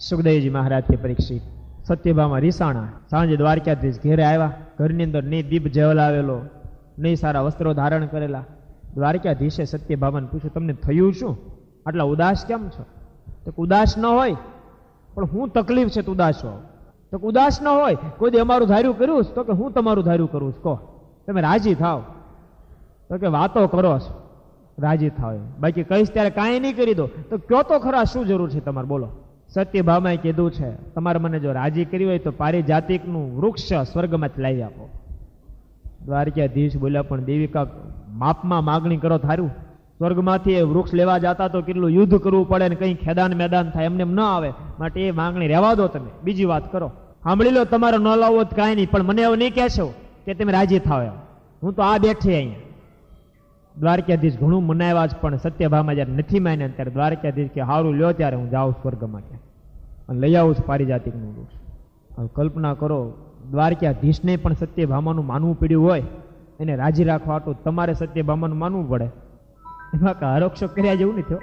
સુખદેવજી મહારાજ કે પરીક્ષિત સત્યભામા રીસાણા સાંજે દ્વારકાધીશ ઘેરે આવ્યા. ઘરની અંદર નહીં દીપ જલાવેલો, નહીં સારા વસ્ત્રો ધારણ કરેલા. દ્વારકાધીશે સત્યભામાને પૂછ્યું, તમને થયું શું? આટલા ઉદાસ કેમ છો? તો ઉદાસ ન હોય, પણ હું તકલીફ છે ઉદાસ હો? તો ઉદાસ ન હોય, કોઈ દે અમારું ધાર્યું કર્યું? તો કે હું તમારું ધાર્યું કરું છું, કહો તમે રાજી થાવ. તો કે વાતો કરો છો, રાજી થાવ, બાકી કહીશ ત્યારે કાંઈ નહીં કરી દો. તો કયો તો ખરા, શું જરૂર છે તમારે, બોલો. સત્યભામાએ કીધું છે, તમારે મને જો રાજી કરી હોય તો પારિજાતિકનું વૃક્ષ સ્વર્ગમાંથી લાવી આપો. દ્વારકાધીશ બોલ્યા, પણ દેવિકા માપમાં માગણી કરો થારું. સ્વર્ગમાંથી એ વૃક્ષ લેવા જતા તો કેટલું યુદ્ધ કરવું પડે ને કંઈ ખેદાન મેદાન થાય, એમને ન આવે. માટે એ માંગણી રહેવા દો, તમે બીજી વાત કરો. સાંભળી લો, તમારે ન લાવવો તો કાંઈ નહીં, પણ મને એવું નહીં કહેશો કે તમે રાજી થાવ. હું તો આ બેઠી અહીંયા. દ્વારકાધીશ ઘણું મનાવ્યા જ, પણ સત્યભામા જયારે નથી માન્યા ત્યારે દ્વારકાધીશ કે હારું લ્યો, ત્યારે હું જાઉં સ્વર્ગમાં કે અને લઈ આવું છું પારિજાતિકનું વૃક્ષ. હવે કલ્પના કરો, દ્વારકાધીશને પણ સત્યભામાનું માનવું પડ્યું હોય, એને રાજી રાખવા હાટું તમારે સત્યભામાનું માનવું પડે. એમાં હરોક્ષો કર્યા જેવું નથી.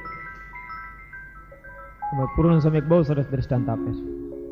પૂર્ણ સમય બહુ સરસ દ્રષ્ટાંત આપે છે.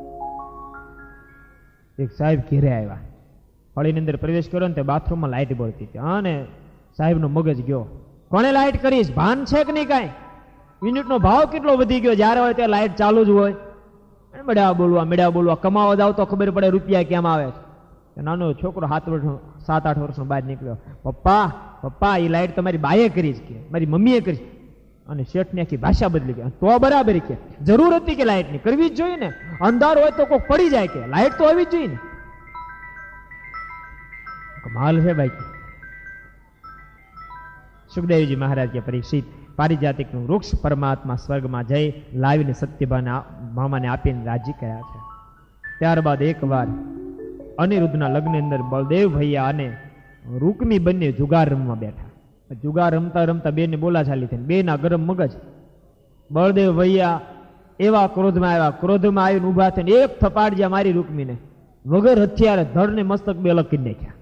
એક સાહેબ ઘેરે આવ્યા, ફળીની અંદર પ્રવેશ કર્યો ને તે બાથરૂમમાં લાઇટ બળતી હતી અને સાહેબનો મગજ ગયો, કોને લાઇટ કરીશ, ભાન છે કે નહીં કાંઈ? યુનિટનો ભાવ કેટલો વધી ગયો, જ્યારે હોય ત્યાં લાઇટ ચાલુ જ હોય. મેળા બોલવા કમાવા જાવ તો ખબર પડે રૂપિયા કેમ આવે છે. નાનો છોકરો 7-8 વર્ષનો બહાર નીકળ્યો, પપ્પા એ લાઇટ તમારી બાએ કરી છે કે મારી મમ્મીએ કરી? અને શેઠની આખી ભાષા બદલી ગઈ. તો બરાબર કે જરૂર હતી કે લાઇટની કરવી જ જોઈએ ને, અંધાર હોય તો કોઈ પડી જાય, કે લાઇટ તો હોવી જ જોઈએ ને. કમાલ છે ભાઈ. સુખદેવજી મહારાજ કે પરીક્ષિત પારિજાતિકનું વૃક્ષ પરમાત્મા સ્વર્ગમાં જઈ લાવીને સત્યભામાને આપીને રાજી કર્યા છે. ત્યારબાદ એકવાર અનિરુદ્ધના લગ્ન અંદર બળદેવ ભૈયા અને રૂકમી બંને જુગાર રમવા બેઠા. જુગાર રમતા રમતા બેને બોલાચાલી થઈ, બેના ગરમ મગજ. બળદેવ ભૈયા એવા ક્રોધમાં આવીને ઉભા થઈને એક થપાડિયા મારી રૂકમીને વગર હથિયારે ધડને મસ્તક બે અલગ કરી નાખ્યા,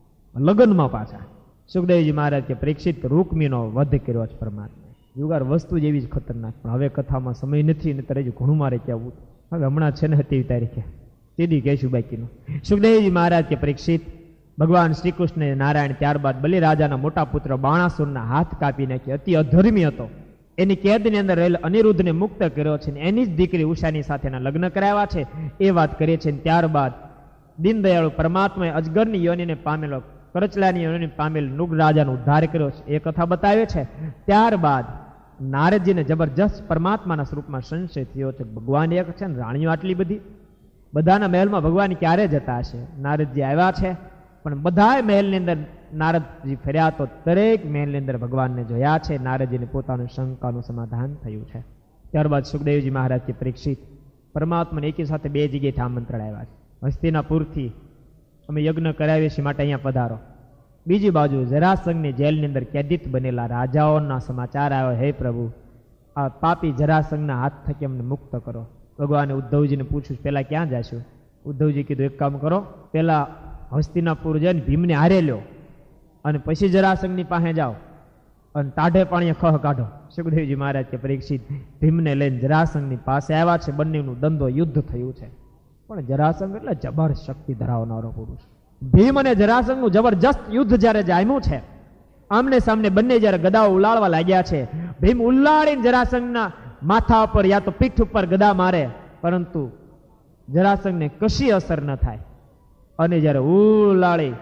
લગ્નમાં પાછા. સુખદેવજી મહારાજ કે પરીક્ષિત રૂકમીનો વધ કર્યો છે પરમાત્મા. જુગાર વસ્તુ જેવી જ ખતરનાક, પણ હવે કથામાં સમય નથી ને ત્યારે ઘણું મારે કહેવું. હવે હમણાં છે ને 7 તારીખે સીધી કહેશું બાકીનું. સુખદેવજી મહારાજ કે પરીક્ષિત ભગવાન શ્રી કૃષ્ણ નારાયણ ત્યારબાદ બલિરાજાના મોટા પુત્ર બાણાસુરના હાથ કાપી નાખી, અતિ અધર્મી હતો. એની કેદની અંદર રહેલ અનિરુદ્ધને મુક્ત કર્યો છે, એની જ દીકરી ઉષાની સાથેના લગ્ન કરાવ્યા છે, એ વાત કરીએ છીએ. ત્યારબાદ દીનદયાળુ પરમાત્માએ અજગરની યોનિને પામેલો, કરચલાની યોનિને પામેલ નૃગ રાજાનો ઉદ્ધાર કર્યો છે, એ કથા બતાવે છે. ત્યારબાદ નારદજીને જબરજસ્ત પરમાત્માના સ્વરૂપમાં સંશય થયો છે. ભગવાન એક છે ને રાણીઓ આટલી બધી, બધાના મહેલમાં ભગવાન ક્યારે જતા હશે? નારદજી આવ્યા છે, પણ બધા મહેલની અંદર નારદજી ફર્યા તો દરેક મહેલની અંદર ભગવાનને જોયા છે. નારદજીને પોતાનું શંકાનું સમાધાન થયું છે. ત્યારબાદ સુખદેવજી મહારાજ કે પરીક્ષિત પરમાત્માને એકી સાથે 2 જગ્યાએથી આમંત્રણ આવ્યા છે. હસ્તિનાપુરથી અમે યજ્ઞ કરાવીએ છીએ માટે અહીંયા પધારો. બીજી બાજુ જરાસંઘની જેલની અંદર કેદિત બનેલા રાજાઓના સમાચાર આવ્યો, હે પ્રભુ, આ પાપી જરાસંઘના હાથ થકી અમને મુક્ત કરો. ભગવાને ઉદ્ધવજીને પૂછ્યું, પેલા ક્યાં જશું? ઉદ્ધવજી કીધું, એક કામ કરો, પેલા હસ્તિનાપુર જઈને ભીમને હારે લ્યો અને પછી જરાસંઘની પાસે જાઓ અને ટાઢે પાણીએ ખહ કાઢો. સુખદેવજી મહારાજ કે પરીક્ષિત ભીમને લઈને જરાસંઘની પાસે આવ્યા છે. બંનેનું દ્વંદ્વ યુદ્ધ થયું છે, પણ જરાસંઘ એટલે જબર શક્તિ ધરાવનારો પુરુષ. ભીમ અને જરાસંઘનું જબરજસ્ત યુદ્ધ જ્યારે જામ્યું છે, આમને સામને બંને જ્યારે ગદાઓ ઉલાળવા લાગ્યા છે, ભીમ ઉલાળીને જરાસંઘના માથા ઉપર યા તો પીઠ ઉપર ગદા મારે, પરંતુ જરાસંઘને કશી અસર ન થાય. અને જ્યારે ઉલાળી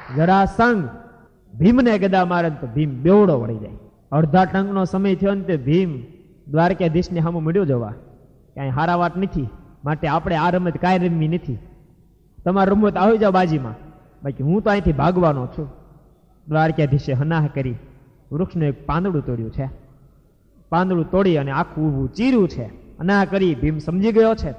જરાસંઘ ભીમને ગદા મારે તો ભીમ બેવડો વળી જાય. અડધા ટંકનો સમય થયો ને તે ભીમ દ્વારકાધીશને સામું મળ્યો જવા, ક્યાંય હારા વાત નથી. માટે આપણે આ રમત કાંઈ રમવી નથી, તમારે રમત આવી જાઓ બાજીમાં, બાકી હું તો અહીંથી ભાગવાનો છું. દ્વારકાધીશે હનાહ કરી વૃક્ષનું એક પાંદડું તોડ્યું છે. પાંદડું તોડી અને આખું ઊભું ચીર્યું છે. હનાહ કરી ભીમ સમજી ગયો છે.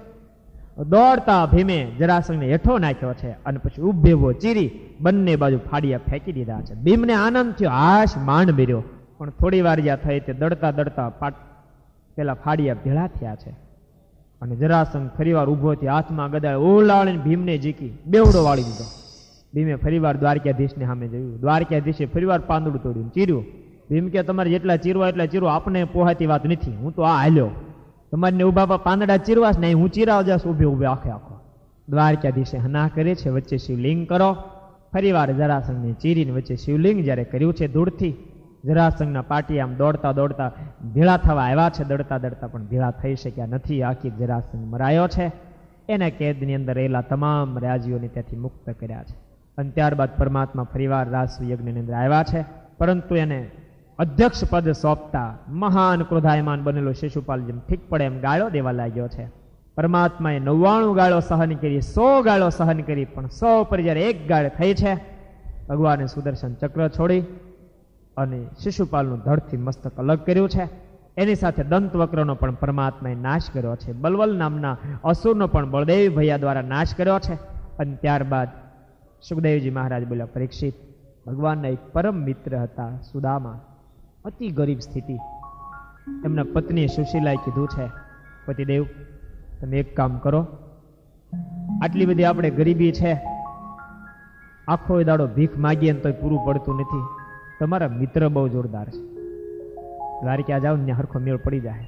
દોડતા ભીમે જરાસંઘને હેઠો નાખ્યો છે અને પછી ઉભેવો ચીરી બંને બાજુ ફાડિયા ફેંકી દીધા છે. ભીમને આનંદ થયો, હાશ માંડ મેર્યો, પણ થોડી વાર જ્યાં થઈ તે દડતા દડતા પેલા ફાડિયા ભેળા થયા છે. અને જરાસંઘ ફરીવાર ઉભો થી હાથમાં ગદા ઓલાળીને ભીમને જીકી બેવડો વાળી દીધો. ભીમે ફરીવાર દ્વારકાધીશને સામે જોયું. દ્વારકાધીશે ફરીવાર પાંદડું તોડ્યું, ચીર્યું. ભીમ કે તમારે જેટલા ચીરવા એટલા ચીરો, આપને પોહાતી વાત નથી, હું તો આ હાલ્યો. તમારે ઉભા પાંદડા ચીરવા ને હું ચીરાવ જશ ઉભે ઉભે આખે આખો. દ્વારકાધીશે હના કરે છે, વચ્ચે શિવલિંગ કરો. ફરી વાર જરાસંઘને ચીરીને વચ્ચે શિવલિંગ જ્યારે કર્યું છે ધૂળથી, જરાસંઘના પાટી આમ દોડતા દોડતા ભેળા થવા આવ્યા છે, દડતા દડતા પણ ભેળા થઈ શક્યા નથી. આખી જરાસંઘ મરાયો છે. એના કેદની અંદર રહેલા તમામ રાજીઓને ત્યાંથી મુક્ત કર્યા છે. અને ત્યારબાદ પરમાત્મા ફરીવાર રાસ યજ્ઞની અંદર આવ્યા છે. પરંતુ એને અધ્યક્ષ પદ સોંપતા મહાન ક્રોધાયમાન બનેલો શિશુપાલ જેમ ઠીક પડે એમ ગાળો દેવા લાગ્યો છે. પરમાત્માએ 99 ગાળો સહન કરી, 100 ગાળો સહન કરી, પણ 100 પર જ્યારે એક ગાળ થઈ છે, ભગવાને સુદર્શન ચક્ર છોડી અને શિશુપાલનું ધડથી મસ્તક અલગ કર્યું છે. એની સાથે દંતવક્રનો પણ પરમાત્માએ નાશ કર્યો છે. બલવલ નામના અસુરનો પણ બળદેવ ભૈયા દ્વારા નાશ કર્યો છે. અને ત્યારબાદ સુખદેવજી મહારાજ બોલ્યા, પરીક્ષિત, ભગવાનના એક પરમ મિત્ર હતા સુદામા, અતિ ગરીબ સ્થિતિ. એમના પત્ની સુશીલાએ કીધું છે, પતિદેવ તમે એક કામ કરો, આટલી બધી આપણે ગરીબી છે, આખો દાડો ભીખ માગીએ તો પૂરું પડતું નથી, તમારા મિત્ર બહુ જોરદાર છે, દ્વારકા જાઓ ને હરખો મેળ પડી જાય.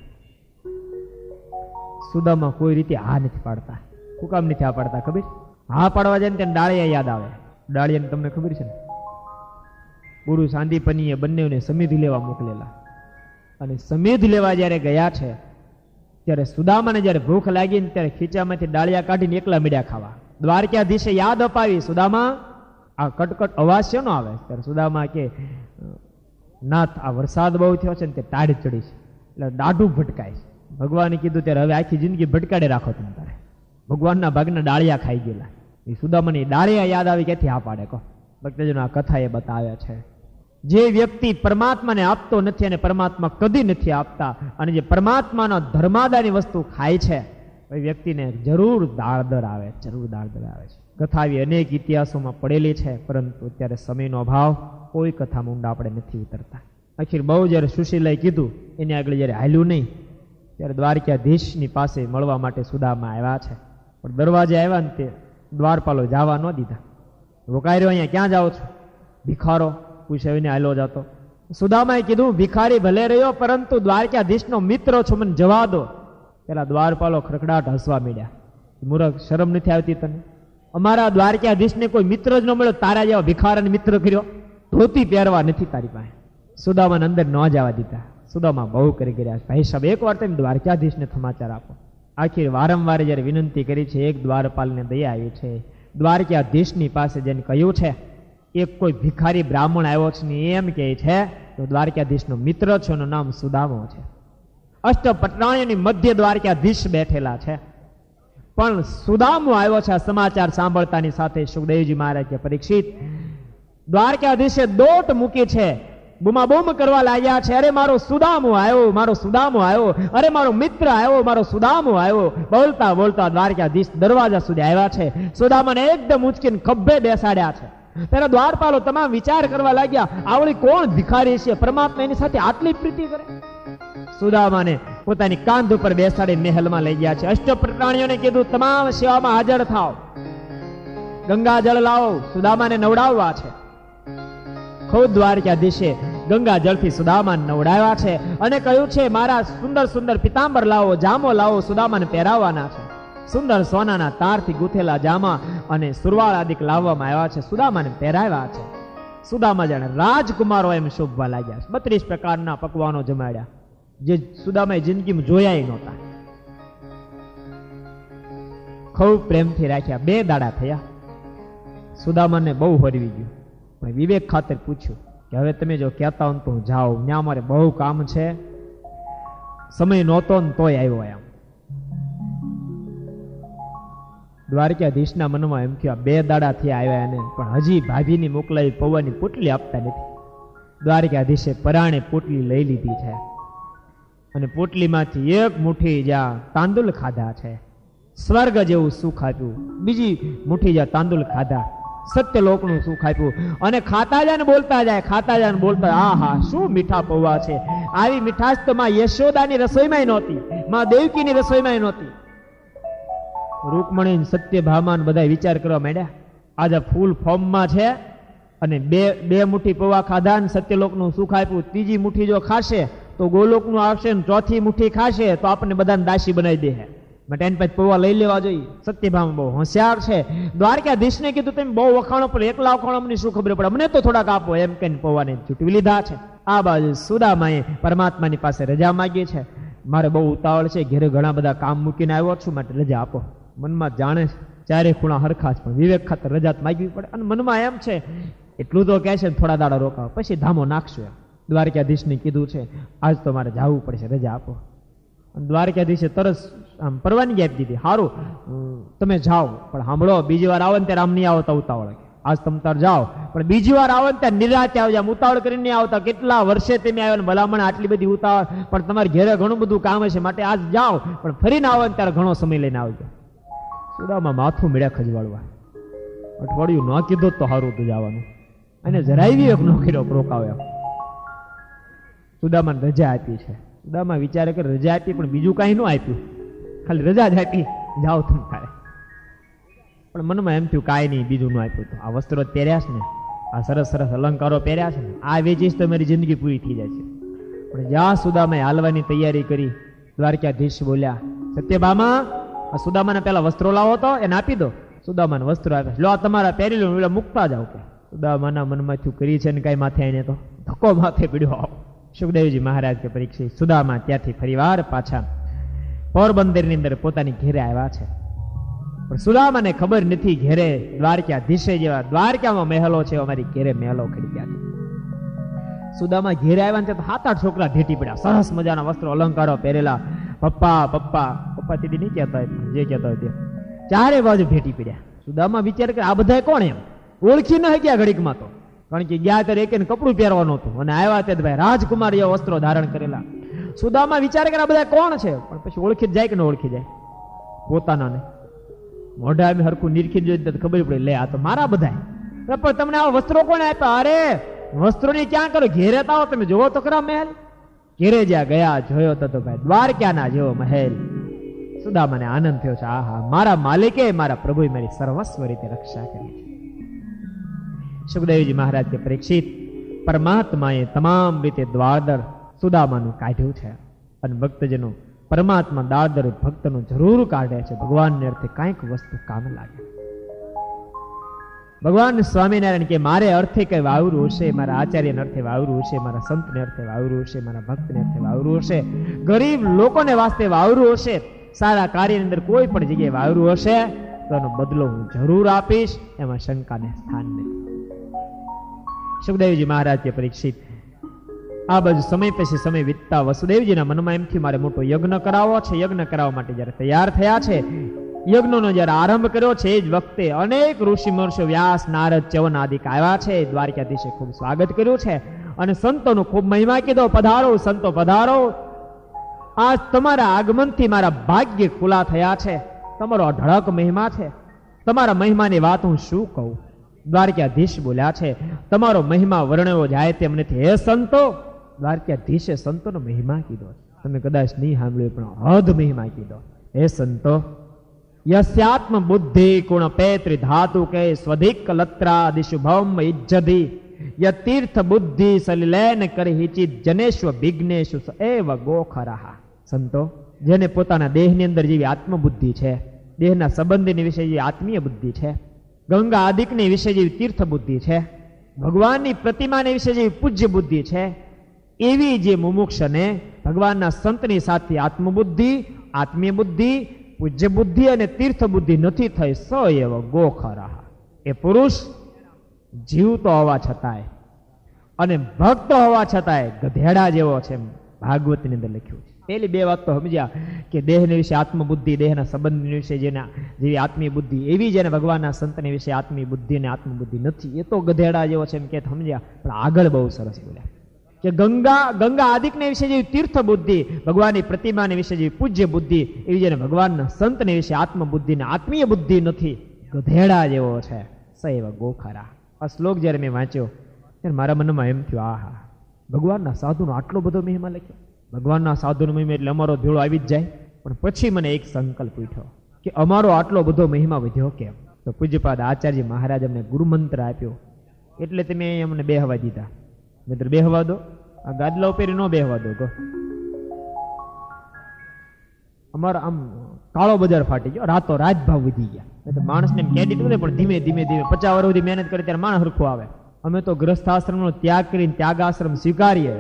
સુદામા કોઈ રીતે હા નથી પાડતા. શું કામ નથી હા પાડતા ખબર? હા પાડવા જાય ને તેને ડાળિયા યાદ આવે. ડાળિયાને તમને ખબર છે ને, ગુરુ સાંદીપનીએ બંનેને સમેધ લેવા મોકલેલા, અને સમેધ લેવા જ્યારે ગયા છે ત્યારે સુદામાને જ્યારે ભૂખ લાગી ને ત્યારે ખીચામાંથી ડાળિયા કાઢીને એકલા મીડિયા ખાવા. દ્વારકાધીશે યાદ અપાવી, સુદામા આ કટકટ અવાજ શેનો આવે? ત્યારે સુદામા કે, નાથ આ વરસાદ બહુ થયો છે ને તે ટાઢ ચડી છે એટલે દાઢું ભટકાય છે. ભગવાને કીધું ત્યારે હવે આખી જિંદગી ભટકાડે રાખો તમે તારે. ભગવાનના ભાગના ડાળિયા ખાઈ ગયેલા. એ સુદામાની ડાળિયા યાદ આવી, ક્યાંથી હા પાડે કહો? ભક્તજનો આ કથા એ બતાવ્યા છે. જે વ્યક્તિ પરમાત્માને આપતો નથી અને પરમાત્મા કદી નથી આપતા, અને જે પરમાત્માનો ધર્માદાની વસ્તુ ખાય છે, એ વ્યક્તિને જરૂર દાળદર આવે, જરૂર દાળદર આવે છે. કથા આવી અનેક ઇતિહાસોમાં પડેલી છે, પરંતુ અત્યારે સમયનો અભાવ, કોઈ કથા ઊંડા આપણે નથી ઉતરતા. આખીર બહુ જ્યારે સુશીલાએ કીધું, એની આગળ જ્યારે હાલ્યું નહીં, ત્યારે દ્વારકાધીશની પાસે મળવા માટે સુદામા આવ્યા છે. પણ દરવાજે આવ્યા ને તે દ્વારપાલો જવા ન દીધા. રોકાઈ રહ્યો, અહીંયા ક્યાં જાઓ છો? ભિખારો પૂછાવીને હાલો જતો. સુદામાએ કીધું, ભિખારી ભલે રહ્યો પરંતુ દ્વારકાધીશનો મિત્ર છો, મને જવા દો. પેલા દ્વારપાલો ખડખડાટ હસવા માંડ્યા. મૂર્ખ, શરમ નથી આવતી તને? અમારા દ્વારકાધીશને કોઈ મિત્ર જ ન મળ્યો, તારા જેવા ભિખારાને મિત્ર કર્યો? ધોતી પહેરવા નથી તારી પાસે. સુદામાને અંદર ન જવા દીધા. સુદામા બહુ કરી ગયા, ભાઈ સાહેબ એકવાર તમે દ્વારકાધીશને સમાચાર આપો. આખીર વારંવાર જ્યારે વિનંતી કરી છે, એક દ્વારપાલને દયા આવી છે. દ્વારકાધીશની પાસે જઈને કહ્યું છે, એક કોઈ ભિખારી બ્રાહ્મણ આવ્યો છે ને એમ કહે છે તો દ્વારકાધીશનો મિત્ર છે, એનું નામ સુદામો છે. અષ્ટપટરાણીની મધ્ય દ્વારકાધીશ બેઠેલા છે, પણ સુદામો આવ્યો છે. આ સમાચાર સાંભળતાની સાથે સુખદેવજી મહારાજ કે, પરીક્ષિત, દ્વારકાધીશે દોટ મૂકી છે, બૂમાબૂમ કરવા લાગ્યા છે, અરે મારો સુદામો આવ્યો, મારો સુદામો આવ્યો, અરે મારો મિત્ર આવ્યો, મારો સુદામો આવ્યો. બોલતા બોલતા દ્વારકાધીશ દરવાજા સુધી આવ્યા છે. સુદામાને એકદમ ઉંચકીને ખભે બેસાડ્યા છે. ત્યારે દ્વારપાલો તમામ વિચાર કરવા લાગ્યા, આવડી કોણ ભિખારી છે, પરમાત્મા એની સાથે આટલી પ્રીતિ કરે? સુદામાને પોતાની કાંધ ઉપર બેસાડી મહેલમાં લઈ ગયા છે. અષ્ટપ્રાણીઓને કીધું, તમામ સેવામાં હાજર થાવ, ગંગા જળ લાવો, સુદામાને નવડાવવા છે. ખુદ દ્વારકાધીશે ગંગા જળથી સુદામાને નવડાવ્યા છે અને કહ્યું છે, મારા સુંદર સુંદર પિતાંબર લાવો, જામો લાવો, સુદામાને પહેરાવવાના છે. સુંદર સોનાના તારથી ગૂંથેલા જામા અને સુરવાળ આદિક લાવવામાં આવ્યા છે, સુદામાને પહેરાવ્યા છે. સુદામા જાણે રાજકુમારો એમ શોભવા લાગ્યા છે. 32 પ્રકારના પકવાનો જમાડ્યા, જે સુદામાએ જિંદગીમાં જોયા નહોતા. ખૂબ પ્રેમથી રાખ્યા. 2 દાડા થયા. સુદામાને બહુ હરવી ગયું, પણ વિવેક ખાતર પૂછ્યું કે હવે તમે જો કહેતા હો તો હું જાઉં, ત્યાં મારે બહુ કામ છે, સમય નહોતો ને તોય આવ્યો. એમ દ્વારકાધીશના મનમાં એમ થયું, 2 દાડાથી આવ્યા એને, પણ હજી ભાભીની મોકલાવી પૌવાની પોટલી આપતા નથી. દ્વારકાધીશે પરાણે પોટલી લઈ લીધી છે અને પોટલીમાંથી એક મુઠ્ઠી જ્યાં તાંદુલ ખાધા છે, સ્વર્ગ જેવું સુખ આપ્યું. બીજી મુઠ્ઠી જ્યાં તાંદુલ ખાધા, સત્યલોકનું સુખ આપ્યું. અને ખાતા જાય ને બોલતા જાય, ખાતા જાય ને બોલતા, આ હા શું મીઠા પૌવા છે. આવી મીઠાશ તો માં યશોદાની રસોઈમાં નહોતી, માં દેવકીની રસોઈમાં નહોતી. રૂકમણી સત્યભામાન બધા વિચાર કરવા માંડ્યા, આજે ફૂલ ફોર્મમાં છે અને બે મુઠ્ઠી પૌવા ખાધા ને સત્યલોકનું સુખ આપ્યું, ત્રીજી મુઠ્ઠી જો ખાશે તો ગોલોકનું આવશે ને ચોથી મુઠ્ઠી ખાશે તો આપણને બધાને દાસી બનાવી દે. માટે એની પછી પૌવા લઈ લેવા જોઈએ. સત્યભામા બહુ હોશિયાર છે. દ્વારકાધીશને કીધું તમે બહુ વખાણો, પણ એકલા વખાણો અમને શું ખબર પડે, અમને તો થોડાક આપો એમ કહીને પૌવાને ચૂંટવી લીધા છે. આ બાજુ સુદામાએ પરમાત્માની પાસે રજા માંગી છે. મારે બહુ ઉતાવળ છે, ઘેરે ઘણા બધા કામ મૂકીને આવ્યો છું, માટે રજા આપો. મનમાં જાણે ચારે ખૂણા હરખા છે, પણ વિવેક ખાતર રજા માગવી પડે. અને મનમાં એમ છે એટલું તો કહે છે થોડા દાડા રોકાવ, પછી ધામો નાખશું. દ્વારકાધીશને કીધું છે આજ તો મારે જવું પડશે, રજા આપો. દ્વારકાધીશે તરત આમ પરવાનગી આપી દીધી. સારું તમે જાઓ, પણ સાંભળો બીજી વાર આવો ને ત્યારે આમ નહીં આવતા ઉતાવળ. આજ તમે તાર જાઓ, પણ બીજી વાર આવો ને ત્યારે નિરાતે આવજો, આમ ઉતાવળ કરીને નહીં આવતા. કેટલા વર્ષે તમે આવ્યો ને ભલામણ આટલી બધી ઉતાવળ, પણ તમારે ઘેરે ઘણું બધું કામ હશે, માટે આજ જાઓ, પણ ફરીને આવો ને ત્યારે ઘણો સમય લઈને આવજો. સુદામા માથું મળ્યા ખજવાળવા. અઠવાડિયું ન કીધું તો સારું હતું જવાનું, અને જરાય એક નોકરીનો રોકાવ્યો. સુદામાને રજા આપી છે. સુદામા વિચારે કે રજા આપી પણ બીજું કાંઈ ન આપ્યું, ખાલી રજા જ આપી, જાઓ તમે થાય. પણ મનમાં એમ થયું કાંઈ નહીં, બીજું ન આપ્યું. તો આ વસ્ત્રો પહેર્યા છે ને, આ સરસ સરસ અલંકારો પહેર્યા છે ને, આ વેચીશ તો મારી જિંદગી પૂરી થઈ જાય છે. પણ જ્યાં સુદામાએ હાલવાની તૈયારી કરી, દ્વારકાધીશ બોલ્યા સત્યભામા આ સુદામાને પેલા વસ્ત્રો લાવો તો એને આપી દો. સુદામાને વસ્ત્રો આપ્યા, લો તમારા પહેરી લો, એટલે મૂકતા જાવ. કે સુદામાના મનમાં થયું કરી છે ને કાંઈ માથે આવીને તો ધક્કો માથે પીડ્યો. સુખદેવજી મહારાજ કે પરીક્ષિત સુદામા ત્યાંથી ફરીવાર પાછા પોરબંદરની અંદર પોતાની ઘેરે આવ્યા છે. પણ સુદામાને ખબર નથી ઘેરે દ્વારકાધીશે જેવા દ્વારકામાં મહેલો છે, અમારી ઘેરે મહેલો ખરી ગયા છે. સુદામા ઘેરે આવ્યા ને તો 7-8 છોકરા ભેટી પડ્યા, સરસ મજાના વસ્ત્રો અલંકારો પહેરેલા. પપ્પા પપ્પા પપ્પા દીદી નહીં કહેતા હોય, જે કહેતા હોય તે ચારે બાજુ ભેટી પડ્યા. સુદામા વિચાર કરે આ બધા કોણ, એમ ઓળખી ન ગયા ઘડીકમાં તો, કારણ કે ગયા ત્યારે એક કપડું પહેરવાનું હતું, અને આવ્યા તે ભાઈ રાજકુમાર એવા વસ્ત્રો ધારણ કરેલા. સુદામા વિચાર કરે આ બધા કોણ છે, પણ પછી ઓળખી જાય કે ન ઓળખી જાય પોતાના. મોઢા એમ હરખું નિરખી જોઈએ તો ખબર પડે, લે આ તો મારા બધા. પણ તમને આ વસ્ત્રો કોને આપ્યા? અરે વસ્ત્રોની ક્યાં કરો, ઘેરે તો આવો, તમે જોવો તો ખરા મહેલ. ઘેરે જ્યાં ગયા જોયો તો ભાઈ દ્વારકાના જેવો મહેલ. સુદામાને આનંદ થયો છે, આહા મારા માલિકે મારા પ્રભુએ મારી સર્વસ્વ રીતે રક્ષા કરી છે. સુખદેવજી મહારાજ કે પરીક્ષિત પરમાત્માએ તમામ રીતે દ્વારદર સુદામાનું કાઢ્યું છે. અને ભક્તજનો પરમાત્મા દાદર ભક્તનું જરૂર કાઢે છે, ભગવાનને અર્થે કાંઈક વસ્તુ કામ લાગે. ભગવાન સ્વામિનારાયણ કે મારે અર્થે કઈ વાવરું હશે, મારા આચાર્યને અર્થે વાવરું હશે, મારા સંતને અર્થે વાવરું હશે, મારા ભક્તને અર્થે વાવરું હશે, ગરીબ લોકોને વાસ્તે વાવરું હશે, સારા કાર્યની અંદર કોઈ પણ જગ્યાએ વાવરું હશે તો એનો બદલો હું જરૂર આપીશ, એમાં શંકાને સ્થાન નથી. સુખદેવજી મહારાજ કે પરીક્ષિત આ બાજુ સમય પછી સમય વીતતા વસુદેવજીના મનમાં એમથી મારે મોટો યજ્ઞ કરાવવો છે. યજ્ઞ કરાવવા માટે જયારે તૈયાર થયા છે, યજ્ઞનો જયારે આરંભ કર્યો છે, એ જ વખતે અનેક ઋષિ મહર્ષિઓ વ્યાસ નારદ ચ્યવન આદિક આવ્યા છે. દ્વારકાધીશે ખૂબ સ્વાગત કર્યું છે અને સંતોનો ખૂબ મહિમા કીધો. પધારો સંતો પધારો, આજ તમારા આગમનથી મારા ભાગ્ય ખુલ્લા થયા છે. તમારો અઢળક મહિમા છે, તમારા મહિમાની વાત હું શું કહું. દ્વારકાધીશ બોલ્યા છે તમારો મહિમા વર્ણવો જાય તેમ નથી. હે સંતો, દ્વારકાધીશે સંતોનો મહિમા કીધો. તમે કદાચ નહીં સાંભળ્યું પણ હદ મહિમા કીધો. હે સંતો, યસ્યાત્મ બુદ્ધિ ગુણ પૈત્રી ધાતુ કે સ્વધિક લત્રા દિશુભમ ઇજ્જધિ યતીર્થ બુદ્ધિ સલિલેન કરી હિચિત જનેશ્વ વિઘ્નેશુ એવ ગોખરહ. સંતો, જેને પોતાના દેહની અંદર જેવી આત્મબુદ્ધિ છે, દેહના સંબંધની વિશે જેવી આત્મીય બુદ્ધિ છે, ગંગા આદિકની વિશે જેવી તીર્થ બુદ્ધિ છે, ભગવાનની પ્રતિમાને વિશે જેવી પૂજ્ય બુદ્ધિ છે, એવી જે મુમુક્ષને ભગવાનના સંતની સાથે આત્મબુદ્ધિ, આત્મીય બુદ્ધિ, પૂજ્ય બુદ્ધિ અને તીર્થ બુદ્ધિ નથી થઈ, સ એવ ગોખરહ. એ પુરુષ જીવતો હોવા છતાંય અને ભક્ત હોવા છતાંય ગધેડા જેવો છે. ભાગવતની અંદર લખ્યું છે. પેલી બે વાત તો સમજ્યા કે દેહને વિશે આત્મબુદ્ધિ, દેહના સંબંધ વિશે જેવી આત્મીય બુદ્ધિ, એવી જેને ભગવાનના સંતને વિશે આત્મીય બુદ્ધિ અને આત્મબુદ્ધિ નથી, એ તો ગધેડા જેવો છે એમ કે સમજ્યા. પણ આગળ બહુ સરસ બોલ્યા કે ગંગા આદિકને વિશે જેવી તીર્થ બુદ્ધિ, ભગવાનની પ્રતિમાને વિશે જેવી પૂજ્ય બુદ્ધિ, એવી જેને ભગવાનના સંતને વિશે આત્મબુદ્ધિ ને આત્મીય બુદ્ધિ નથી, ગધેડા જેવો છે. સૈવ ગોખરા. આ શ્લોક જયારે મેં વાંચ્યો ત્યારે મારા મનમાં એમ થયું, આહા, ભગવાનના સાધુનો આટલો બધો મહિમા લખ્યો. ભગવાનના સાધુનો મહિમા એટલે અમારો ધોળો આવી જ જાય. પણ પછી મને એક સંકલ્પ ઉઠ્યો કે અમારો આટલો બધો મહિમા વધ્યો કેમ? તો પૂજ્યપાદ આચાર્ય મહારાજ અમને ગુરુ મંત્ર આપ્યો, એટલે તમે અમને બેહવા દીધા. મિત્ર બેહવા દો. આ ગાદલા ઉપર ન બેહવા દો ગો. અમારા આમ કાળો બજાર ફાટી ગયો, રાતો રાત ભાવ વધી ગયા. માણસને ક્રેડિટ વધે, પણ ધીમે ધીમે 50 વર્ષ સુધી મહેનત કરે ત્યારે માણસ હરખું આવે. અમે તો ગ્રસ્થાશ્રમનો ત્યાગ કરીને ત્યાગાશ્રમ સ્વીકારીએ,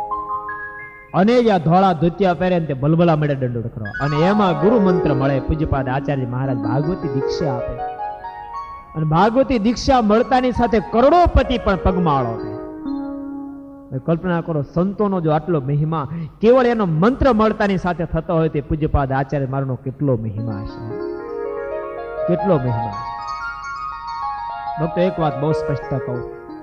અને જ્યાં ધોળા ધોતિયા પહેરે તે ભલભલા મળે દંડોત કરવા, અને એમાં ગુરુ મંત્ર મળે. પૂજ્યપાદ આચાર્ય મહારાજ ભાગવતી દીક્ષા આપે, અને ભાગવતી દીક્ષા મળતાની સાથે કરોડોપતિ પણ પગમાળો છે. કલ્પના કરો, સંતોનો જો આટલો મહિમા કેવળ એનો મંત્ર મળતાની સાથે થતો હોય, તે પૂજ્યપાદ આચાર્ય મારનો કેટલો મહિમા છે, કેટલો મહિમા. ભક્તો, એક વાત બહુ સ્પષ્ટ કહું,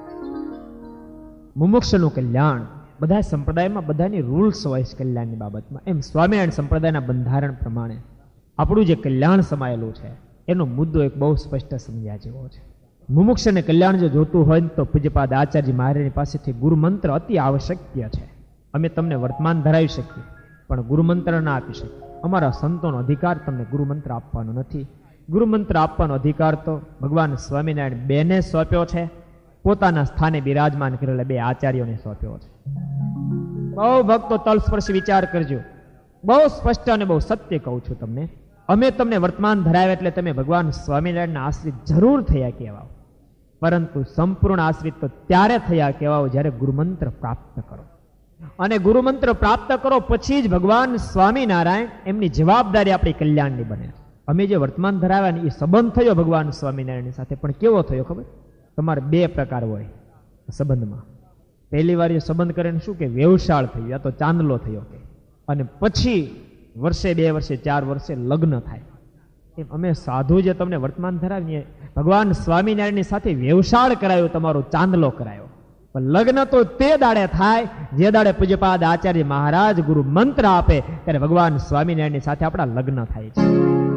મુમુક્ષનું કલ્યાણ બધા સંપ્રદાયમાં બધાની રૂલ્સ હોય છે કલ્યાણની બાબતમાં. એમ સ્વામિનારાયણ સંપ્રદાયના બંધારણ પ્રમાણે આપણું જે કલ્યાણ સમાયેલું છે એનો મુદ્દો એક બહુ સ્પષ્ટ સમજ્યા જેવો છે. મુમુક્ષને કલ્યાણ જો જોતું હોય તો પૂજ્યપાદ આચાર્ય મહારાજની પાસેથી ગુરુ મંત્ર અતિ આવશ્યક છે. અમે તમને વર્તમાન ધરાવી શકીએ, પણ ગુરુ મંત્ર ના આપી શકીએ. અમારા સંતોનો અધિકાર તમને ગુરુ મંત્ર આપવાનો નથી. ગુરુ મંત્ર આપવાનો અધિકાર તો ભગવાન સ્વામિનારાયણ બેને સોંપ્યો છે, પોતાના સ્થાને બિરાજમાન કરેલા બે આચાર્યોને સોંપ્યો છે. બહુ ભક્તો તલસ્પર્શી વિચાર કરજો. બહુ સ્પષ્ટ અને બહુ સત્ય કહું છું તમને. અમે તમને વર્તમાન ધરાવ્યા એટલે તમે ભગવાન સ્વામિનારાયણના આશ્રિત જરૂર થયા કહેવાઓ, પરંતુ સંપૂર્ણ આશ્રિત તો ત્યારે થયા કહેવાઓ જ્યારે ગુરુમંત્ર પ્રાપ્ત કરો. અને ગુરુમંત્ર પ્રાપ્ત કરો પછી જ ભગવાન સ્વામિનારાયણ એમની જવાબદારી આપણી કલ્યાણની બને. અમે જે વર્તમાન ધરાવ્યા ને એ સંબંધ થયો ભગવાન સ્વામિનારાયણની સાથે, પણ કેવો થયો ખબર? તમારે બે પ્રકાર હોય સંબંધમાં. પહેલી વાર એ સંબંધ કરીને શું કે વ્યવસાળ થયો, યા તો ચાંદલો થયો કે, અને પછી વર્ષે 2 વર્ષે 4 વર્ષે લગ્ન થાય. એમ અમે સાધુ જે તમને વર્તમાન ધરાવીએ, ભગવાન સ્વામિનારાયણની સાથે વ્યવસાળ કરાયો, તમારો ચાંદલો કરાયો. પણ લગ્ન તો તે દાડે થાય જે દાડે પૂજ્યપાદ આચાર્ય મહારાજ ગુરુ મંત્ર આપે ત્યારે ભગવાન સ્વામિનારાયણની સાથે આપણા લગ્ન થાય છે.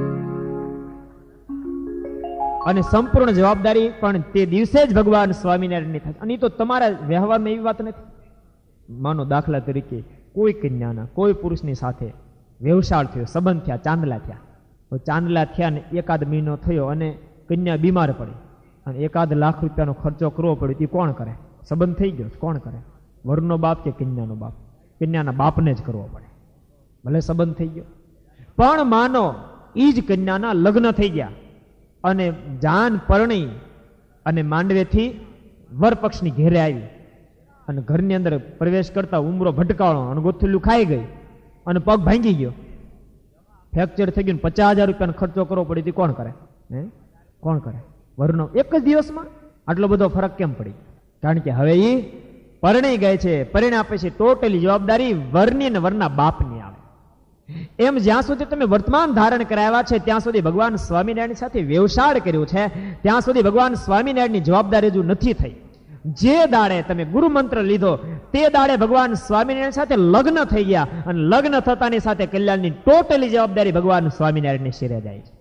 અને સંપૂર્ણ જવાબદારી પણ તે દિવસે જ ભગવાન સ્વામિનારાયણની થાય. અને તો તમારા વ્યવહારમાં એવી વાત નથી. માનો દાખલા તરીકે કોઈ કન્યાના કોઈ પુરુષની સાથે વ્યવસાળ થયો, સંબંધ થયા, ચાંદલા થયા. તો ચાંદલા થયા ને 1 મહિનો થયો અને કન્યા બીમાર પડી અને 1 લાખ રૂપિયાનો ખર્ચો કરવો પડ્યો, એ કોણ કરે? સંબંધ થઈ ગયો, કોણ કરે? વરનો બાપ કે કન્યાનો બાપ? કન્યાના બાપને જ કરવો પડે, ભલે સંબંધ થઈ ગયો. પણ માનો ઈ જ કન્યાના લગ્ન થઈ ગયા અને જાન પરણી અને માંડવેથી વરપક્ષની ઘેરે આવી અને ઘરની અંદર પ્રવેશ કરતા ઉમરો ભટકાણો અને ગોથલું ખાઈ ગઈ અને પગ ભાંગી ગયો, ફ્રેક્ચર થઈ ગયું, 50,000 રૂપિયાનો ખર્ચો કરવો પડે, કોણ કરે? કોણ કરે? વરનો એક જ દિવસમાં આટલો બધો ફરક કેમ પડી? કારણ કે હવે એ પરણી ગઈ છે. પરિણામ પછી ટોટલી જવાબદારી વરની અને વરના બાપની આવે. એમ જ્યાં સુધી તમે વર્તમાન ધારણ કરાવ્યા છે ત્યાં સુધી ભગવાન સ્વામિનારાયણ સાથે વ્યવસાળ કર્યો છે, ત્યાં સુધી ભગવાન સ્વામિનારાયણની જવાબદારી હજુ નથી થઈ. જે દાડે તમે ગુરુ મંત્ર લીધો તે દાડે ભગવાન સ્વામિનારાયણ સાથે લગ્ન થઈ ગયા અને લગ્ન થતાની સાથે કલ્યાણની ટોટલી જવાબદારી ભગવાન સ્વામિનારાયણની શિરે જાય છે.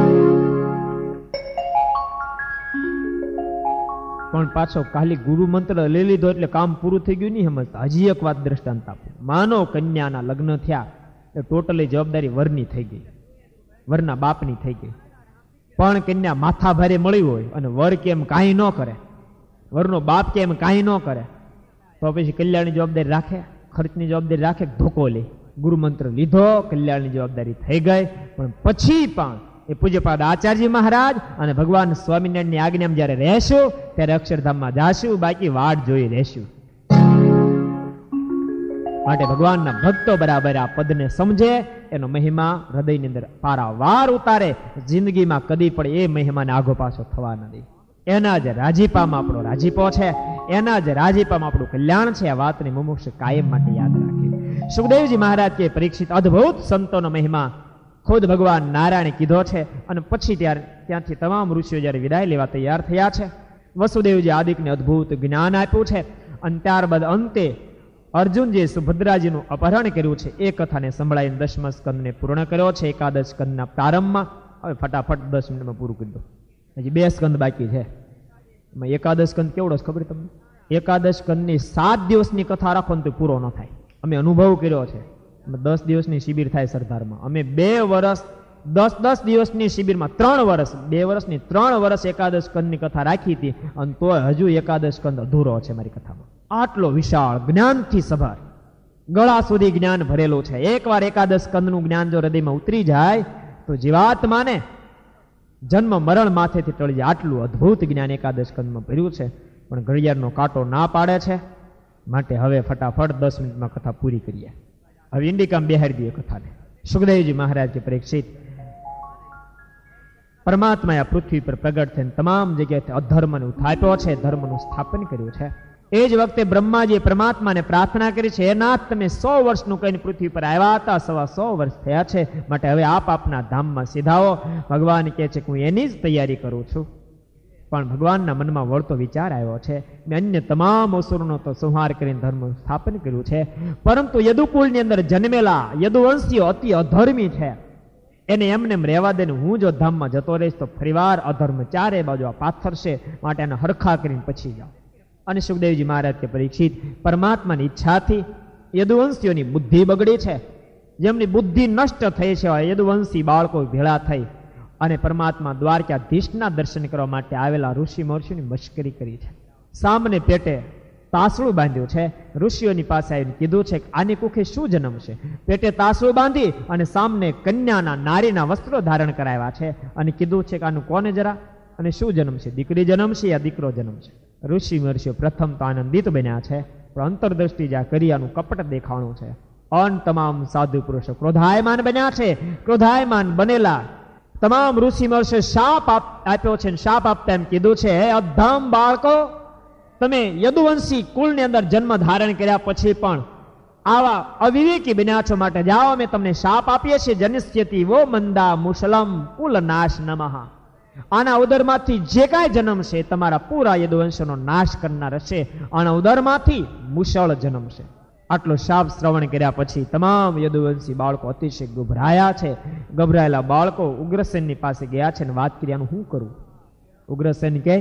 પણ પાછો ખાલી ગુરુ મંત્ર લઈ લીધો એટલે કામ પૂરું થઈ ગયું નહીં સમજતા. હજી એક વાત દ્રષ્ટાંત આપો. માનો કન્યાના લગ્ન થયા, ટોટલી જવાબદારી વરની થઈ ગઈ, વરના બાપની થઈ ગઈ. પણ કન્યા માથા ભારે મળી હોય અને વર કેમ કાંઈ ન કરે, વરનો બાપ કેમ કાંઈ ન કરે, તો પછી કલ્યાણની જવાબદારી રાખે? ખર્ચની જવાબદારી રાખે? ધોકો લે. ગુરુ મંત્ર લીધો, કલ્યાણની જવાબદારી થઈ ગઈ. પણ પછી પણ એ પૂજ્યપાદ આચાર્ય મહારાજ અને ભગવાન સ્વામિનારાયણની આજ્ઞામાં જ્યારે રહેશું ત્યારે અક્ષરધામમાં જાશું, બાકી વાટ જોઈ રહેશું. માટે ભગવાનના ભક્તો બરાબર આ પદને સમજે, એનો મહિમા હૃદયની અંદર પારાવાર ઉતારે, જિંદગીમાં કદી પણ એ મહિમાને આગો પાછો થવા ન દે. એના જ રાજીપામાં આપણો રાજીપો છે, એના જ રાજીપામાં આપણું કલ્યાણ છે. આ વાતને મુમુક્ષ કાયમ માટે યાદ રાખે. સુખદેવજી મહારાજ કે પરીક્ષિત અદ્ભુત સંતોનો મહિમા ખુદ ભગવાન નારાયણે કીધો છે. અને પછી ત્યાંથી તમામ ઋષિઓ જ્યારે વિદાય લેવા તૈયાર થયા છે, વસુદેવજી આદિકને અદ્ભુત જ્ઞાન આપ્યું છે. અને ત્યારબાદ અંતે અર્જુન જે સુભદ્રાજીનું અપહરણ કર્યું છે એ કથાને સંભળાવીને 10મા સ્કંદને પૂર્ણ કર્યો છે. 11 સ્કંદના પ્રારંભમાં. હવે ફટાફટ 10 મિનિટમાં પૂરું કરી દો, હજી 2 સ્કંદ બાકી છે. 11 સ્કંદ કેવડો છે ખબર તમને? 11 સ્કંદની 7 દિવસની કથા રાખો ને તો પૂરો ન થાય. અમે અનુભવ કર્યો છે. 10 દિવસની શિબિર થાય સરદારમાં. અમે 2 વર્ષ 10 દિવસની શિબિરમાં 3 વર્ષ 2 વર્ષની 3 વર્ષ 11 સ્કંદની કથા રાખી હતી અને તો હજુ 11 સ્કંદ અધૂરો છે મારી કથામાં. આટલો વિશાળ જ્ઞાનથી સભર, ગળા સુધી જ્ઞાન ભરેલું છે. એકવાર એકાદશ સ્કંદનું જ્ઞાન જો હૃદયમાં ઉતરી જાય તો જીવાત્માને જન્મ મરણ માથેથી ટળી જાય. આટલું અદ્ભુત જ્ઞાન એકાદશ સ્કંદમાં ભર્યું છે. પણ ઘડિયાળનો કાંટો ના પાડે છે, માટે હવે ફટાફટ 10 મિનિટમાં કથા પૂરી કરીએ. હવે ઇન્ડિકામ બેહાડી દઈએ કથાને. સુખદેવજી મહારાજ કે પરીક્ષિત, પરમાત્માએ આ પૃથ્વી પર પ્રગટ થઈને તમામ જગ્યાએ અધર્મને ઉથાપ્યો છે, ધર્મનું સ્થાપન કર્યું છે. એ જ વખતે બ્રહ્માજીએ પરમાત્માને પ્રાર્થના કરી છે, હે નાથ, તમે 100 વર્ષનું કહીને પૃથ્વી પર આવ્યા હતા, 125 વર્ષ થયા છે, માટે હવે આપ આપના ધામમાં સીધાઓ. ભગવાન કહે છે કે હું એની જ તૈયારી કરું છું. પણ ભગવાનના મનમાં વળતો વિચાર આવ્યો છે, મેં અન્ય તમામ અસુરોનો તો સંહાર કરીને ધર્મનું સ્થાપન કર્યું છે, પરંતુ યદુકુળની અંદર જન્મેલા યદુવંશીઓ અતિ અધર્મી છે, એને એમને રહેવા દે. હું જો ધામમાં જતો રહીશ તો ફરીવાર અધર્મ ચારે બાજુ આ પાથરશે, માટે એને હરખા કરીને પછી જાઓ. અને સુખદેવજી મહારાજ કે પરીક્ષિત, પરમાત્માની ઈચ્છાથી યદુવંશીઓની બુદ્ધિ બગડી છે, જેમની બુદ્ધિ નષ્ટ થઈ છે, યદુવંશી બાળકો ભેળા થઈ અને પરમાત્મા દ્વારકાધીશના દર્શન કરવા માટે આવેલા ઋષિ મહર્ષિની મશ્કરી કરી છે. સામને પેટે તાસડું બાંધ્યું છે. ઋષિઓની પાસે આવીને કીધું છે કે આની કુખે શું જન્મ છે. પેટે તાસડું બાંધી અને સામને કન્યાના નારીના વસ્ત્રો ધારણ કરાવ્યા છે અને કીધું છે કે આનું કોને જરા અને શું જન્મ છે, દીકરી જન્મ છે યા દીકરો જન્મ છે. ઋષિ મહર્ષિઓ પ્રથમ તો આનંદિત બન્યા છે, પણ અંતરદ્રષ્ટિ જ્યાં કરી આનું કપટ દેખાણું છે. અન તમામ સાધુ પુરુષો ક્રોધાયમાન બન્યા છે. ક્રોધાયમાન બનેલા તમામ ઋષિ મહર્ષિએ શાપ આપ્યો છે. શાપ આપતા એમ કીધું છે, હે અધમ બાળકો, તમે યદુવંશી કુળની અંદર જન્મ ધારણ કર્યા પછી પણ આવા અવિવેકી બન્યા છો, માટે જાઓ, અમે તમને શાપ આપીએ છીએ. જનિષ્યતિ વો મંદા મુસલમ કુલ નાશ નમઃ. આના ઉદરમાંથી જે કાંઈ જન્મ છે તમારા પૂરા યદુવંશનો નાશ કરનાર હશે. આના ઉદરમાંથી મુસળ જન્મશે. આટલો શાપ શ્રવણ કર્યા પછી તમામ યદુવંશી બાળકો અતિશય ગભરાયા છે. ગભરાયેલા બાળકો ઉગ્રસેનની પાસે ગયા છે અને વાત કરી, આનું શું કરું? ઉગ્રસેન કહે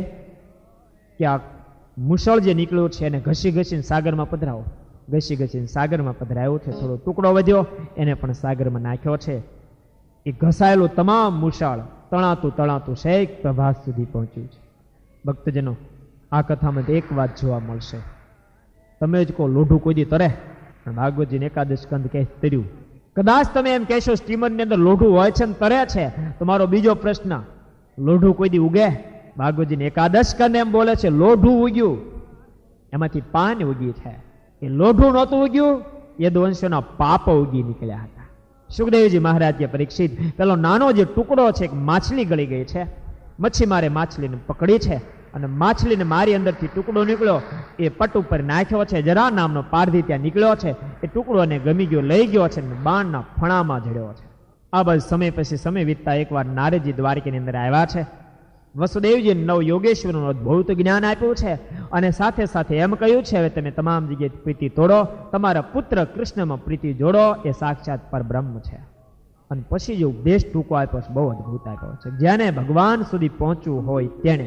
કે આ મુસળ જે નીકળ્યો છે એને ઘસી ઘસીને સાગરમાં પધરાવો. ઘસી ઘસીને સાગરમાં પધરાયો છે. થોડો ટુકડો વધ્યો, એને પણ સાગરમાં નાખ્યો છે. એ ઘસાયેલું તમામ મુસળ તણાતું તણાતું શેખ પ્રભાસ સુધી પહોંચ્યું છે. ભક્તજનો, આ કથામાં એક વાત જોવા મળશે. તમે જ કહો લોઢું કોઈ દી તરે? ભાગવતજીને એકાદશ સ્કંદ કહે તર્યું. કદાચ તમે એમ કહેશો સ્ટીમરની અંદર લોઢું હોય છે ને તરે છે, તો મારો બીજો પ્રશ્ન, લોઢું કોઈ દી ઉગે? ભાગવતજીને એકાદશ સ્કંદ એમ બોલે છે લોઢું ઉગ્યું, એમાંથી પાન ઉગી છે. એ લોઢું નહોતું ઉગ્યું, યદુવંશીઓના પાપો ઉગી નીકળ્યા હતા. સુખદેવજી મહારાજ કે પરીક્ષિત, પેલો નાનો જે ટુકડો છે, માછલી ગળી ગઈ છે, મચ્છીમારે માછલીને પકડી છે અને માછલીને મારી અંદરથી ટુકડો નીકળ્યો, એ પટ ઉપર નાખ્યો છે. જરા નામનો પારધી ત્યાં નીકળ્યો છે, એ ટુકડો એને ગમી ગયો, લઈ ગયો છે અને બાણના ફણામાં જડ્યો છે. આ બસ સમય પછી સમય વીતતા એકવાર નારદજી દ્વારકાની અંદર આવ્યા છે. વસુદેવજી નવ યોગેશ્વરનું અદ્ભુત જ્ઞાન આપ્યું છે અને સાથે સાથે એમ કહ્યું છે, હવે તમે તમામ જગ્યાએ પ્રીતિ તોડો, તમારા પુત્ર કૃષ્ણમાં પ્રીતિ જોડો, એ સાક્ષાત પરબ્રહ્મ છે. અને પછી જે ઉપદેશ ટૂંકો આપ્યો છે, બહુ અદ્ભુત આપ્યો છે. જેને ભગવાન સુધી પહોંચવું હોય તેને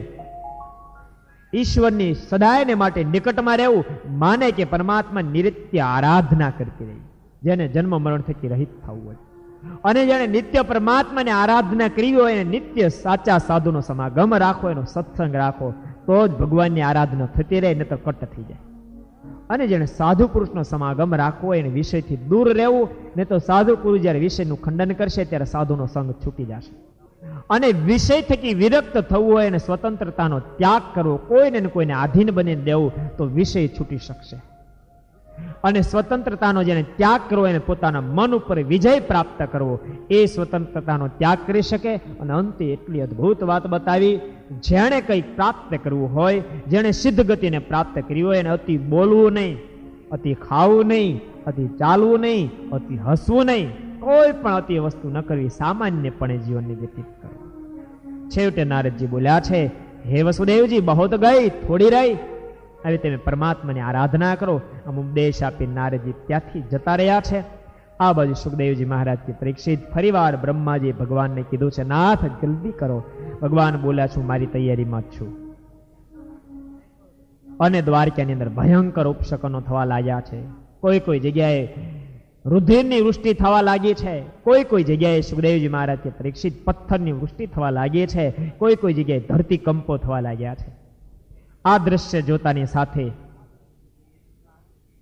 ઈશ્વરની સદાયને માટે નિકટમાં રહેવું, માને કે પરમાત્મા નિત્ય આરાધના કરતી રહી, જેને જન્મ મરણ થકી રહિત થવું હોય, અને જેને નિત્ય પરમાત્માને આરાધના કરી હોય, એને નિત્ય સાચા સાધુનો સમાગમ રાખો, એનો સત્સંગ રાખો, તો જ ભગવાનની આરાધના થતી રહે, ન તો કટ થઈ જાય. અને જેને સાધુ પુરુષનો સમાગમ રાખવો હોય, એને વિષયથી દૂર રહેવું, ને તો સાધુ પુરુષ જ્યારે વિષયનું ખંડન કરશે ત્યારે સાધુનો સંગ છૂટી જશે. અને વિષય થકી વિરક્ત થવું હોય અને સ્વતંત્રતાનો ત્યાગ કરવો, કોઈને આધીન બની દેવું, તો વિષય છૂટી શકશે. અને સ્વતંત્રતાનો જેને ત્યાગ કરવો, એને પોતાના મન ઉપર વિજય પ્રાપ્ત કરવો, એ સ્વતંત્રતાનો ત્યાગ કરી શકે. અને અંતે એટલી અદ્ભુત વાત બતાવી, જેણે કંઈક પ્રાપ્ત કરવું હોય, જેણે સિદ્ધ ગતિને પ્રાપ્ત કરી હોય, એને અતિ બોલવું નહીં, અતિ ખાવું નહીં, અતિ ચાલવું નહીં, અતિ હસવું નહીં, કોઈ પણ અતિ વસ્તુ ન કરવી, સામાન્યપણે જીવનની વ્યતીત કરવી. છેવટે નારદજી બોલ્યા છે, હે વસુદેવજી, બહુ તો ગઈ, થોડી રહી, હવે તમે પરમાત્માની આરાધના કરો. આમ ઉપદેશ આપી નારદજી ત્યાંથી જતા રહ્યા છે. આ બાજુ સુખદેવજી મહારાજથી પરીક્ષિત ફરીવાર બ્રહ્માજી ભગવાનને કીધું છે, નાથ જલ્દી કરો. ભગવાન બોલ્યા, છું મારી તૈયારીમાં જ છું. અને દ્વારકાની અંદર ભયંકર ઉપશકનો થવા લાગ્યા છે. કોઈ જગ્યાએ રુધિરની વૃષ્ટિ થવા લાગી છે, કોઈ જગ્યાએ સુખદેવજી મહારાજ કે પરીક્ષિત પથ્થરની વૃષ્ટિ થવા લાગી છે, કોઈ જગ્યાએ ધરતી કંપો થવા લાગ્યા છે. આ દ્રશ્ય જોતાની સાથે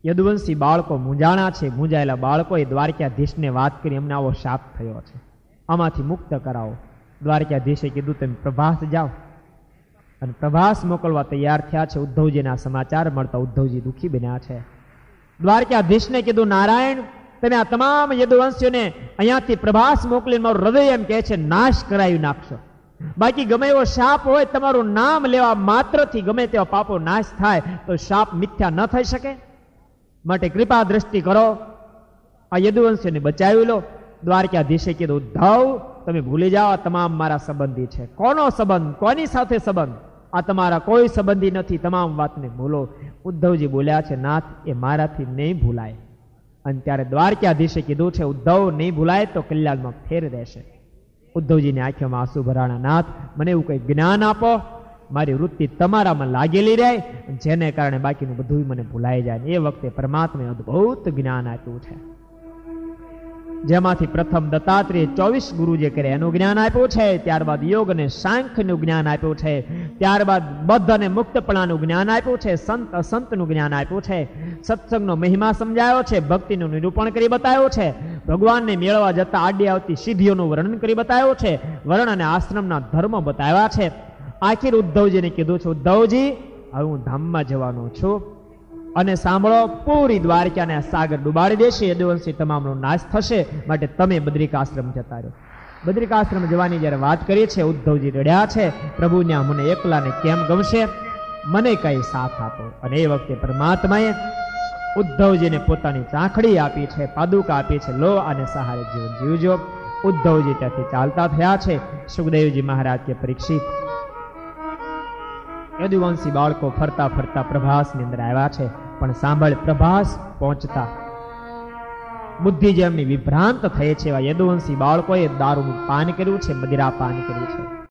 યદુવંશી બાળકો મૂંઝાણા છે. મૂંઝાયેલા બાળકોએ દ્વારકાધીશને વાત કરી, અમને આવો શાપ થયો છે, આમાંથી મુક્ત કરાવો. દ્વારકાધીશે કીધું તમે પ્રભાસ જાઓ, અને પ્રભાસ મોકલવા તૈયાર થયા છે. ઉદ્ધવજીના સમાચાર મળતા ઉદ્ધવજી દુઃખી બન્યા છે. દ્વારકાધીશને કીધું, નારાયણ તમે આ તમામ યદુવંશીઓને અહીંયાથી પ્રભાસ મોકલીને મારું હૃદય એમ કહે છે નાશ કરાવી નાખશો. બાકી ગમે એવો શાપ હોય, તમારું નામ લેવા માત્રથી ગમે તેવા પાપો નાશ થાય, તો શાપ મિથ્યા ન થઈ શકે. માટે કૃપા દ્રષ્ટિ કરો, આ યદુવંશીઓને બચાવી લો. દ્વારકાધીશે કીધું, ઉદ્ધવ તમે ભૂલી જાઓ, આ તમામ મારા સંબંધી છે. કોનો સંબંધ? કોની સાથે સંબંધ? આ તમારા કોઈ સંબંધી નથી, તમામ વાતને ભૂલો. ઉદ્ધવજી બોલ્યા છે, નાથ એ મારાથી નહીં ભૂલાય. અને ત્યારે દ્વારકાધીશે કીધું છે, ઉદ્ધવ નહીં ભૂલાય તો કલ્યાણમાં ફેર રહેશે. ઉદ્ધવજીની આંખોમાં આંસુ ભરાણા, નાથ મને એવું કંઈ જ્ઞાન આપો, મારી વૃત્તિ તમારામાં લાગેલી રહે, જેને કારણે બાકીનું બધું મને ભૂલાઈ જાય. એ વખતે પરમાત્માએ અદ્ભુત જ્ઞાન આપ્યું છે, જેમાંથી પ્રથમ દત્તાત્રેય 24 ગુરુ જે કરે એનું જ્ઞાન આપ્યું છે. ત્યારબાદ યોગ અને સાંખ્યનું જ્ઞાન આપ્યું છે. ત્યારબાદ બદ્ધ અને મુક્તપણાનું જ્ઞાન આપ્યું છે. સંત અસંતનું જ્ઞાન આપ્યું છે. સત્સંગનો મહિમા સમજાયો છે. ભક્તિનું નિરૂપણ કરી બતાવ્યો છે. ભગવાનને મેળવવા જતા આડી આવતી સિદ્ધિઓનું વર્ણન કરી બતાવ્યો છે. વર્ણ અને આશ્રમના ધર્મ બતાવ્યા છે. આખિર ઉદ્ધવજીને કીધું છે, ઉદ્ધવજી હવે હું ધામમાં જવાનો છું, અને સાંભળો, પૂરી દ્વારકાને સાગર ડુબાડી દેશે, યદુવંશી તમામનો નાશ થશે, માટે તમે બદ્રિકાશ્રમ જતા રહો. બદ્રિકાશ્રમ જવાની જ્યારે વાત કરી છે, ઉદ્ધવજી રડ્યા છે, પ્રભુને મને એકલાને કેમ ગમશે, મને કઈ સાથ આપો. અને એ વખતે પરમાત્માએ ઉદ્ધવજીને પોતાની ચાંખડી આપી છે, પાદુકા આપી છે, લો આને સહારે જીવન જીવજો. ઉદ્ધવજી ત્યાંથી ચાલતા થયા છે. સુખદેવજી મહારાજ કે પરીક્ષિત, યદુવંશી બાળકો ફરતા ફરતા પ્રભાસની અંદર આવ્યા છે, પણ સાંભળ, પ્રભાસ પહોંચતા બુદ્ધિ જેમની વિભ્રાંત થઈ છે, એવા યદુવંશી બાળકોએ દારૂનું પાન કર્યું છે, મદિરા પાન કર્યું છે.